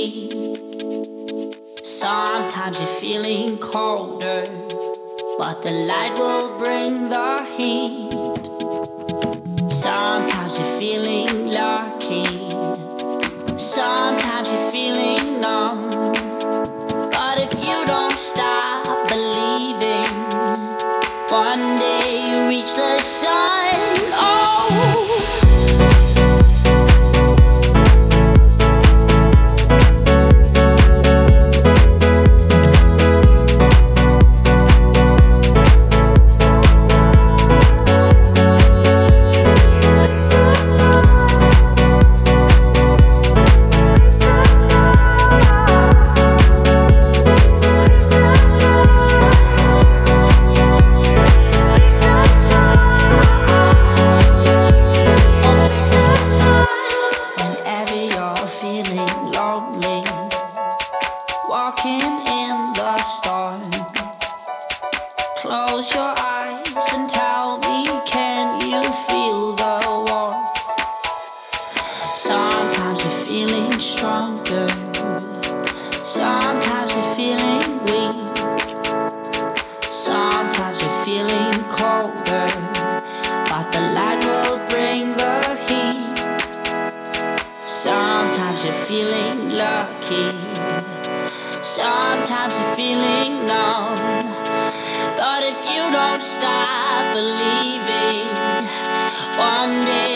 weak. Sometimes you're feeling colder, but the light will bring the heat. Sometimes you're feeling lucky, sometimes you're feeling numb. But if you don't stop believing, one day you reach the sun. Oh, walking in the storm, close your eyes and tell me, can you feel the warmth? Sometimes you're feeling stronger, sometimes you're feeling weak, sometimes you're feeling colder, but the light will bring the heat. Sometimes you're feeling lucky, sometimes you're feeling numb. But if you don't stop believing, one day